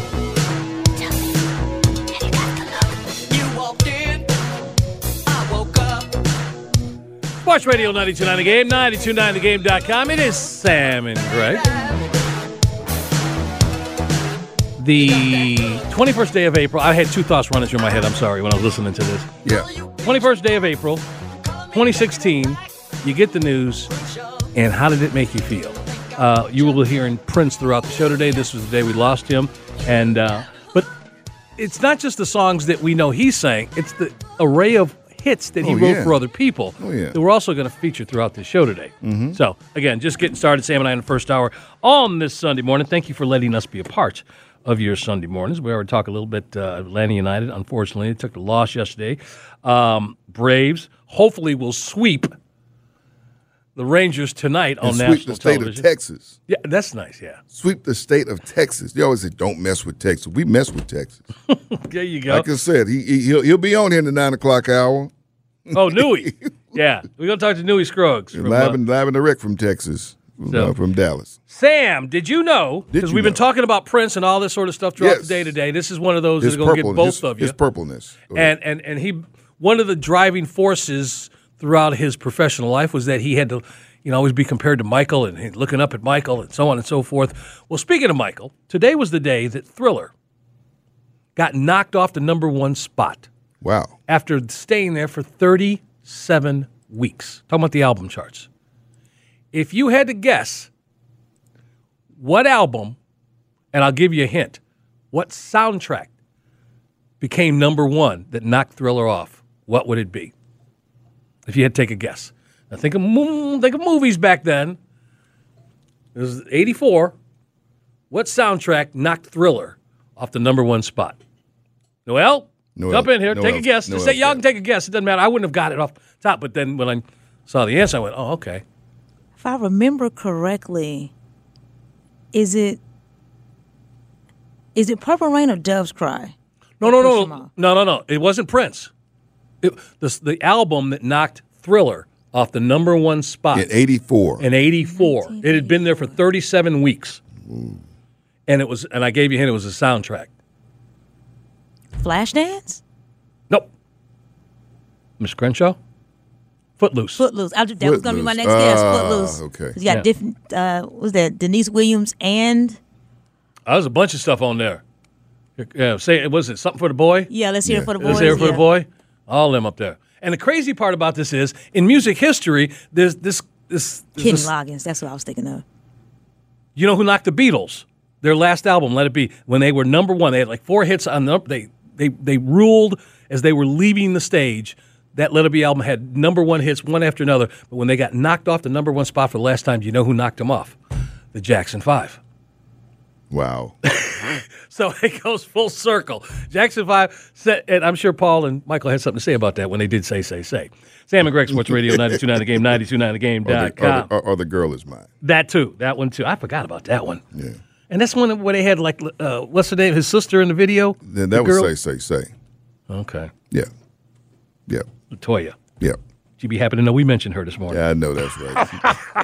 Sports Radio ninety-two point nine The Game, ninety-two point nine the game dot com. It is Sam and Greg. The twenty-first day of April, I had two thoughts running through my head, I'm sorry, when I was listening to this. Yeah. twenty-first day of April, twenty sixteen, you get the news, and how did it make you feel? Uh, you will be hearing Prince throughout the show today. This was the day we lost him. and uh, But it's not just the songs that we know he sang, it's the array of hits that he Oh, wrote yeah. for other people Oh, yeah. that we're also going to feature throughout the show today. Mm-hmm. So, again, just getting started, Sam and I in the first hour on this Sunday morning. Thank you for letting us be a part of your Sunday mornings. We already talked a little bit uh, Atlanta United. Unfortunately, took the loss yesterday. Um, Braves hopefully will sweep the Rangers tonight on And sweep national the state television. of Texas. Yeah, that's nice, yeah. Sweep the state of Texas. They always say, don't mess with Texas. We mess with Texas. There you go. Like I said, he, he, he'll, he'll be on here in the nine o'clock hour. Oh, Newey. Yeah, we're going to talk to Newey Scruggs. From, live, uh, and, live and direct from Texas, from, So- uh, from Dallas. Sam, did you know, Did because you we've been know? talking about Prince and all this sort of stuff throughout Yes. the day today, this is one of those His that are going to purple, get both his, of you. his purpleness. Go ahead. And, and, and he, one of the driving forces throughout his professional life was that he had to, you know, always be compared to Michael and he- looking up at Michael and so on and so forth. Well, speaking of Michael, today was the day that Thriller got knocked off the number one spot Wow. after staying there for thirty-seven weeks. Talking about the album charts. If you had to guess what album, and I'll give you a hint, what soundtrack became number one that knocked Thriller off, what would it be? If you had to take a guess. Now think of, mo- think of movies back then. It was eighty-four. What soundtrack knocked Thriller off the number one spot? Noel? Noel, Jump in here. Noel, take a guess. Noel, Just say, y'all yeah. can take a guess. It doesn't matter. I wouldn't have got it off top, but then when I saw the answer, I went, oh, okay. If I remember correctly, is it is it Purple Rain or Dove's Cry? No, no, Push no, 'em no, off. no, no, no. It wasn't Prince. It, the, the album that knocked Thriller off the number one spot In eighty-four. in eighty-four. It had been there for thirty-seven weeks. And it was, and I gave you a hint, it was a soundtrack. Flashdance? Nope. Miss Crenshaw? Footloose. Footloose. I, that was going to be my next Footloose. guess. Ah, Footloose. okay. 'Cause you got Yeah. different, uh, what was that, Denise Williams and, Oh, there's a bunch of stuff on there. Yeah, say, was it Something for the Boy? yeah, Let's Hear Yeah. It for the Boys. Let's Hear It for yeah. the Boy? All of them up there. And the crazy part about this is, in music history, there's this, this, there's Kenny this Loggins. That's what I was thinking of. you know who knocked the Beatles? Their last album, Let It Be, when they were number one, they had like four hits on the, they, they, they ruled as they were leaving the stage. That Let It Be album had number one hits, one after another. But when they got knocked off the number one spot for the last time, do you know who knocked them off? The Jackson Five. Wow. So it goes full circle. Jackson five, said, and I'm sure Paul and Michael had something to say about that when they did Say, Say, Say. Sam and Greg, Sports Radio, ninety-two point nine The Game, ninety-two point nine the game Or dot the, or, com. the, or, or the girl is mine. That too. That one too. I forgot about that one. Yeah. And that's one where they had, like, uh, what's her name, his sister in the video? Then that the was girl? Say, Say, Say. Okay. Yeah. Yeah. Latoya. Yeah. She'd be happy to know we mentioned her this morning. Yeah, I know that's right.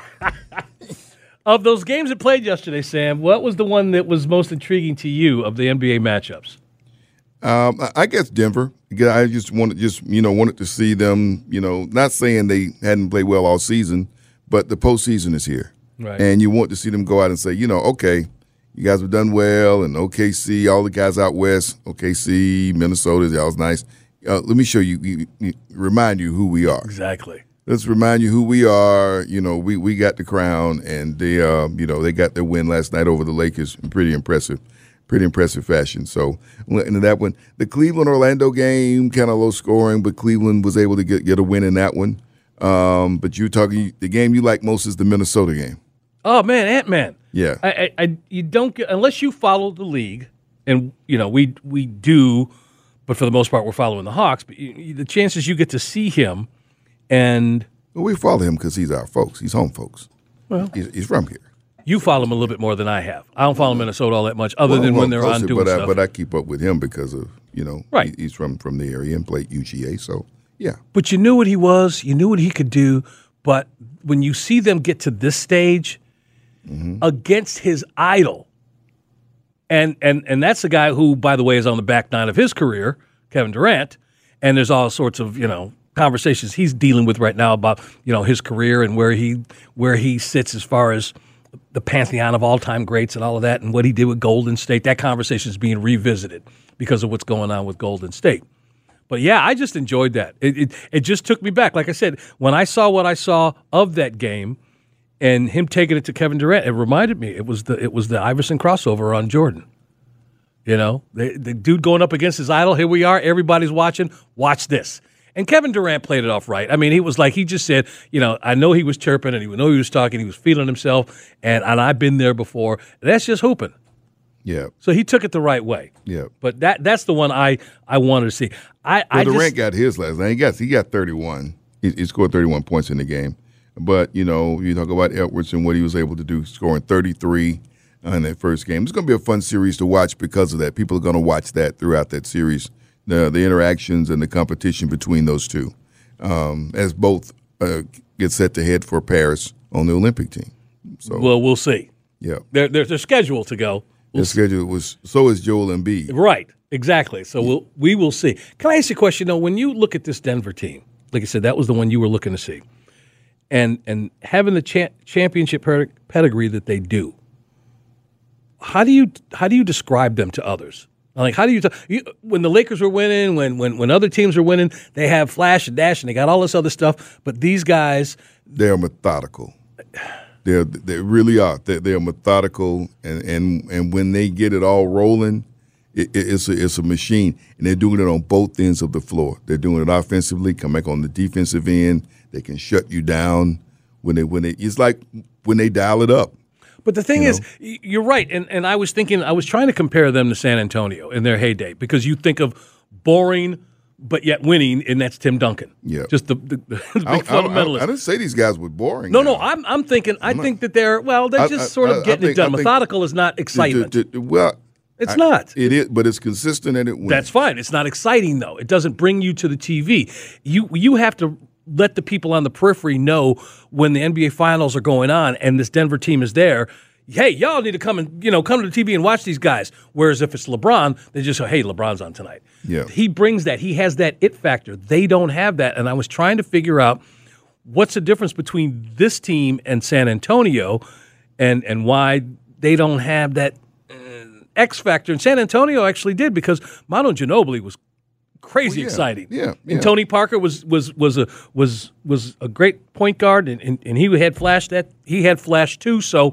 Of those games that played yesterday, Sam, what was the one that was most intriguing to you of the N B A matchups? Um, I- I guess Denver. Again, I just wanted, just you know, wanted to see them. You know, not saying they hadn't played well all season, but the postseason is here, Right. and you want to see them go out and say, you know, okay, you guys have done well, and O K C, all the guys out west, O K C, Minnesota, that was nice. Uh, let me show you, you, you, remind you who we are. Exactly. Let's remind you who we are. You know, we, we got the crown, and they, uh, you know, they got their win last night over the Lakers. Pretty impressive, pretty impressive fashion. So, into that one, the Cleveland Orlando game, kind of low scoring, but Cleveland was able to get get a win in that one. Um, but you talking the game you like most is the Minnesota game. Oh man, Ant-Man. Yeah, I, I, I you don't get unless you follow the league, and you know we we do, but for the most part we're following the Hawks. But you, you- the chances you get to see him, and well, we follow him because he's our folks. He's home folks. Well, he's, he's from here. you follow him a little bit more than I have. I don't follow Minnesota all that much, other Well, than well, when they're on closer, doing but I, stuff. but I keep up with him because of you know Right. he- he's from from the area and played U G A. So yeah, But you knew what he was. You knew what he could do. But when you see them get to this stage Mm-hmm. against his idol, and and and that's a guy who, by the way, is on the back nine of his career, Kevin Durant, and there's all sorts of you know conversations he's dealing with right now about you know his career and where he where he sits as far as the pantheon of all-time greats and all of that, and what he did with Golden State. That conversation is being revisited because of what's going on with Golden State. But yeah, I just enjoyed that. It, it it just took me back. Like I said, when I saw what I saw of that game, and him taking it to Kevin Durant, it reminded me it was the it was the Iverson crossover on Jordan. You know, the, the dude going up against his idol. Here we are. Everybody's watching. Watch this. And Kevin Durant played it off right. I mean, he was like, he just said, you know, I know he was chirping and he know he was talking. He was feeling himself. And, and I've been there before. That's just hooping. yeah, So he took it the right way. yeah. But that that's the one I, I wanted to see. I, Well, I Durant just, got his last night. He got he got thirty-one. He, he scored thirty-one points in the game. But you know, you talk about Edwards and what he was able to do, scoring thirty-three in that first game. It's going to be a fun series to watch because of that. People are going to watch that throughout that series, the the interactions and the competition between those two, um, as both uh, get set to head for Paris on the Olympic team. So well, we'll see. yeah, They're, they're, they're scheduled to go. We'll the schedule was so is Joel Embiid. Right, exactly. So we'll, we will see. Can I ask you a question, though? When you look at this Denver team, like I said, that was the one you were looking to see, and and having the cha- championship per- pedigree that they do, how do you how do you describe them to others? Like, how do you, t- you when the Lakers were winning, when when when other teams were winning, they have flash and dash and they got all this other stuff, but these guys, They're methodical. They're, they really are. They're, they're methodical, and, and, and when they get it all rolling, it, it, it's, a, it's a machine. And they're doing it on both ends of the floor. They're doing it offensively, come back on the defensive end. They can shut you down when they when they. It's like when they dial it up. But the thing You is, know? y- you're right, and and I was thinking, I was trying to compare them to San Antonio in their heyday because you think of boring but yet winning, and that's Tim Duncan. Yeah. just the, the, the big I, I, I, fundamentalist. I didn't say these guys were boring. no, now. no, I'm I'm thinking, I not- think that they're well, they're I- just I- sort I- of I getting think- it done. I think- Methodical is not excitement. D- d- d- well, It's I- not. It is, but it's consistent and it wins. That's fine. It's not exciting though. It doesn't bring you to the T V. You you have to let the people on the periphery know when the N B A finals are going on and this Denver team is there. Hey, y'all need to come and you know come to the T V and watch these guys. Whereas if it's LeBron, they just go, hey, LeBron's on tonight. Yeah. He brings that. He has that it factor. They don't have that. And I was trying to figure out what's the difference between this team and San Antonio, and and why they don't have that uh, X factor. And San Antonio actually did because Manu Ginobili was crazy Well, yeah, exciting. yeah, yeah. And Tony Parker was was was a was was a great point guard, and, and, and he had flash that he had flash too. So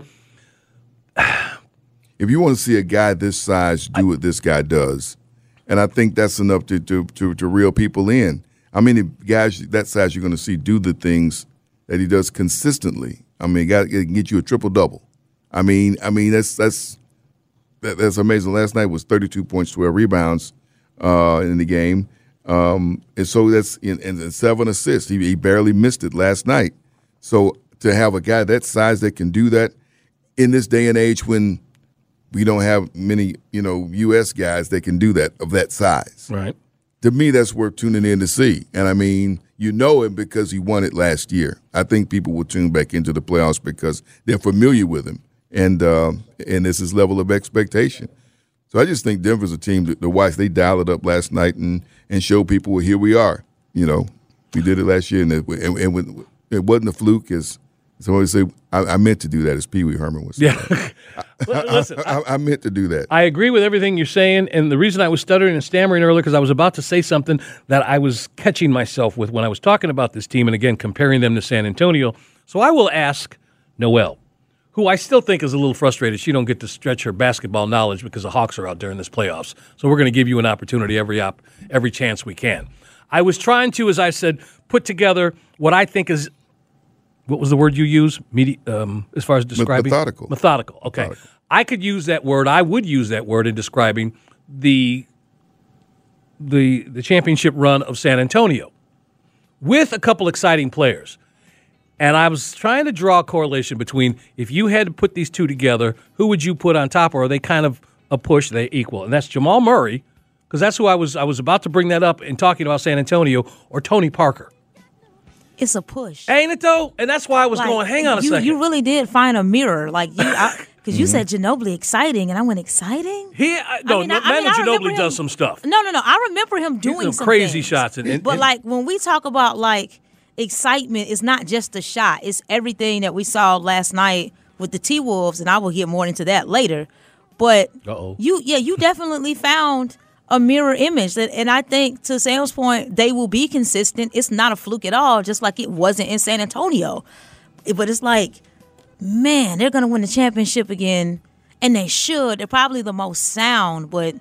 if you want to see a guy this size do what this guy does, and I think that's enough to to to, to reel people in. I mean, the guys that size you're going to see do the things that he does consistently. I mean, got to get you a triple double. I mean, I mean that's that's that, that's amazing. Last night was thirty-two points, twelve rebounds uh, in the game, um, and so that's in, and seven assists. He, he barely missed it last night. So to have a guy that size that can do that in this day and age when we don't have many, you know, U S guys that can do that of that size. Right. To me, that's worth tuning in to see. And I mean, you know him because he won it last year. I think people will tune back into the playoffs because they're familiar with him, and uh, and it's his level of expectation. So I just think Denver's a team to, to watch. They dialed it up last night and and showed people, well, here we are. You know, we did it last year, and it, and, and when, it wasn't a fluke. As somebody say, I, I meant to do that, as Pee Wee Herman was saying. Yeah. I, Listen, I, I, I meant to do that. I agree with everything you're saying, and the reason I was stuttering and stammering earlier because I was about to say something that I was catching myself with when I was talking about this team, and again comparing them to San Antonio. So I will ask Noelle, who I still think is a little frustrated. She don't get to stretch her basketball knowledge because the Hawks are out during this playoffs. So we're going to give you an opportunity every op- every chance we can. I was trying to, as I said, put together what I think is. What was the word you use? Medi- um, as far as describing methodical. Methodical. Okay, methodical. I could use that word. I would use that word in describing the the the championship run of San Antonio with a couple exciting players. And I was trying to draw a correlation between if you had to put these two together, who would you put on top, or are they kind of a push? They equal, and that's Jamal Murray, because that's who I was. I was about to bring that up in talking about San Antonio, or Tony Parker. It's a push. Ain't it, though? And that's why I was like, going, hang on a you, second. You really did find a mirror. Like, you, because you said Ginobili exciting, and I went, exciting? He, I, no, I mean, no, I, I mean, Manu Ginobili him, does some stuff. No, no, no. I remember him doing some some crazy things. shots. And, and, but, and, like, when we talk about, like, excitement, it's not just the shot. It's everything that we saw last night with the T-Wolves, and I will get more into that later. But Uh-oh. you, yeah, you definitely found a mirror image. That, and I think, to Sam's point, they will be consistent. It's not a fluke at all, just like it wasn't in San Antonio. But it's like, man, they're going to win the championship again, and they should. They're probably the most sound, but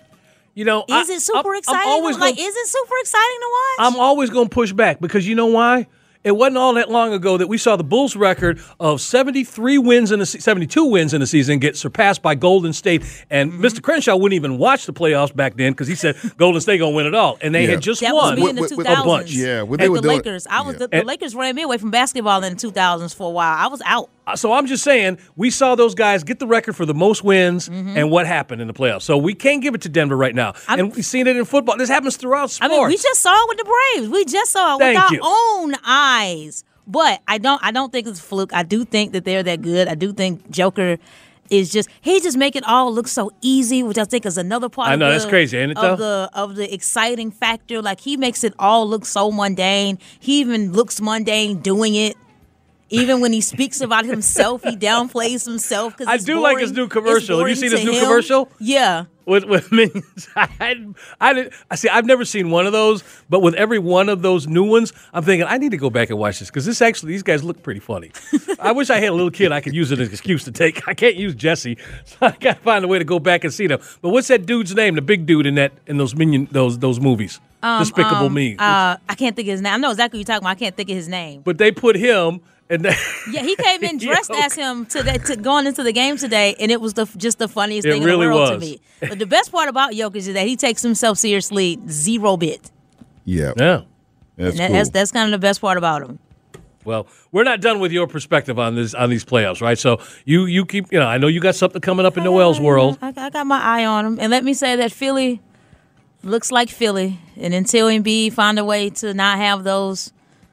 you know, is I, it super I'm, exciting? I'm always like, gonna, is it super exciting to watch? I'm always going to push back because you know why? It wasn't all that long ago that we saw the Bulls' record of seventy-three wins in the seventy-two wins in the season get surpassed by Golden State. And Mm-hmm. Mister Crenshaw wouldn't even watch the playoffs back then because he said Golden State gonna win it all, and they Yeah. had just that won was me in the With- two with- thousands. a bunch. Yeah, what and they were the doing- Lakers. I was yeah. the, the And- Lakers ran me away from basketball in the two thousands for a while. I was out. So I'm just saying, we saw those guys get the record for the most wins, Mm-hmm. and what happened in the playoffs. So we can't give it to Denver right now, I'm- and we've seen it in football. This happens throughout I sports. mean, we just saw it with the Braves. We just saw it Thank with our you. own eyes. But I don't. I don't think it's a fluke. I do think that they're that good. I do think Joker is just he just make it all look so easy, which I think is another part. I know, of the, that's crazy, ain't it, Of though? the of the exciting factor, like he makes it all look so mundane. He even looks mundane doing it. Even when he speaks about himself, he downplays himself. Because I do like his new commercial. Have you seen his new him. commercial? Yeah. With with Minions, I, I did. I see. I've never seen one of those, but with every one of those new ones, I'm thinking I need to go back and watch this because this actually these guys look pretty funny. I wish I had a little kid I could use it as an excuse to take. I can't use Jesse, so I got to find a way to go back and see them. But what's that dude's name? The big dude in that in those Minion those those movies, Um, Despicable um, Me. Uh, I can't think of his name. I know exactly what you're talking about. I can't think of his name. But they put him and they, Yeah, he came in dressed Yo. as him to, the, to going into the game today, and it was the just the funniest It thing really in the world was. to me. But the best part about Jokic is that he takes himself seriously zero bit. Yeah. Yeah. That's And that, cool. that's that's kind of the best part about him. Well, we're not done with your perspective on this on these playoffs, right? So you you keep you know I know you got something coming up in Noel's world. I, I got my eye on him, and let me say that Philly looks like Philly, and until Embiid find a way to not have those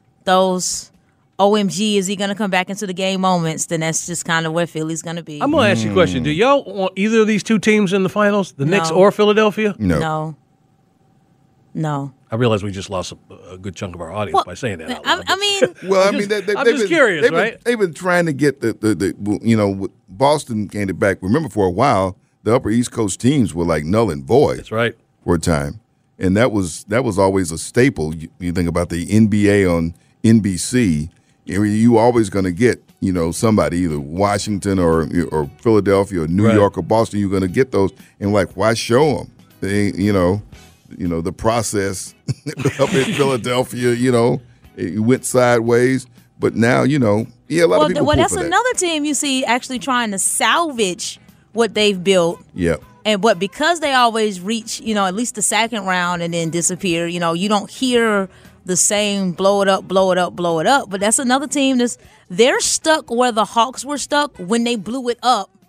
those O M G, is he going to come back into the game moments? Then that's just kind of where Philly's going to be. I'm gonna ask you a question. Do y'all want either of these two teams in the finals, the Knicks No. or Philadelphia? no. No, no. I realize we just lost a, a good chunk of our audience Well, by saying that. Out I, loud, I mean, Well, I I'm mean, just- they, they, I'm they've just been, curious, they've been, right? They've been trying to get the, the, the you know, with Boston gained it back. Remember, for a while, the Upper East Coast teams were like null and void. That's right. For a time, and that was that was always a staple. You, you think about the N B A on N B C, you you always going to get you know somebody either Washington or or Philadelphia or New Right. York or Boston. You're going to get those, and like why show them? They, you know, you know the process up in Philadelphia. You know, it went sideways, but now you know, yeah, a lot well, of people. well pull that's for that. another team you see actually trying to salvage what they've built. Yeah. And but because they always reach, you know, at least the second round and then disappear, you know, you don't hear the same blow it up, blow it up, blow it up. But that's another team that's they're stuck where the Hawks were stuck when they blew it up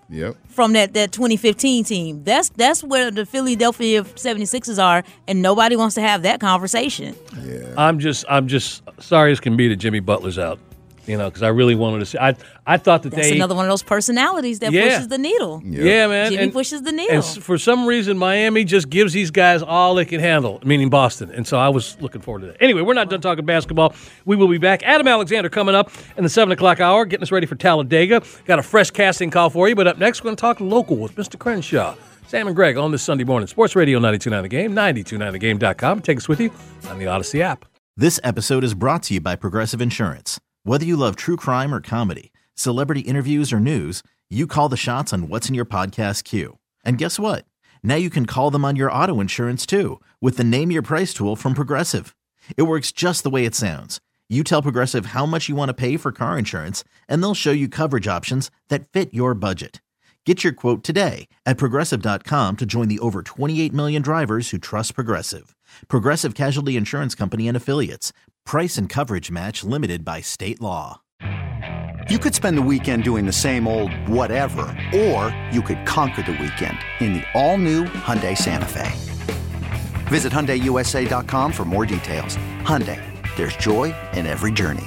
Yep. from that, that twenty fifteen team. That's that's where the Philadelphia seventy-sixers are, and nobody wants to have that conversation. Yeah. I'm just I'm just sorry as can be that Jimmy Butler's out. You know, because I really wanted to see. I I thought that That's they another one of those personalities that Yeah. pushes the needle. Yep. Yeah, man. Jimmy and, pushes the needle. And s- for some reason, Miami just gives these guys all they can handle, meaning Boston. And so I was looking forward to that. Anyway, we're not done talking basketball. We will be back. Adam Alexander coming up in the seven o'clock hour, getting us ready for Talladega. Got a fresh casting call for you. But up next, we're going to talk local with Mister Crenshaw. Sam and Greg on this Sunday morning. Sports Radio ninety-two point nine The Game, ninety-two point nine the game dot com. Take us with you on the Odyssey app. This episode is brought to you by Progressive Insurance. Whether you love true crime or comedy, celebrity interviews or news, you call the shots on what's in your podcast queue. And guess what? Now you can call them on your auto insurance too with the Name Your Price tool from Progressive. It works just the way it sounds. You tell Progressive how much you want to pay for car insurance, and they'll show you coverage options that fit your budget. Get your quote today at Progressive dot com to join the over twenty-eight million drivers who trust Progressive. Progressive Casualty Insurance Company and Affiliates. Price and coverage match limited by state law. You could spend the weekend doing the same old whatever, or you could conquer the weekend in the all-new Hyundai Santa Fe. Visit Hyundai U S A dot com for more details. Hyundai, there's joy in every journey.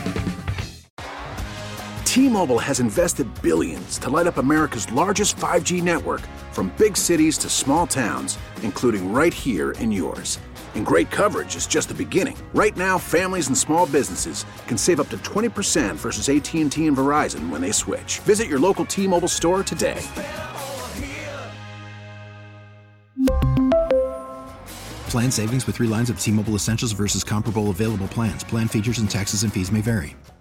T-Mobile has invested billions to light up America's largest five G network, from big cities to small towns, including right here in yours. And great coverage is just the beginning. Right now, families and small businesses can save up to twenty percent versus A T and T and Verizon when they switch. Visit your local T-Mobile store today. Plan savings with three lines of T-Mobile Essentials versus comparable available plans. Plan features and taxes and fees may vary.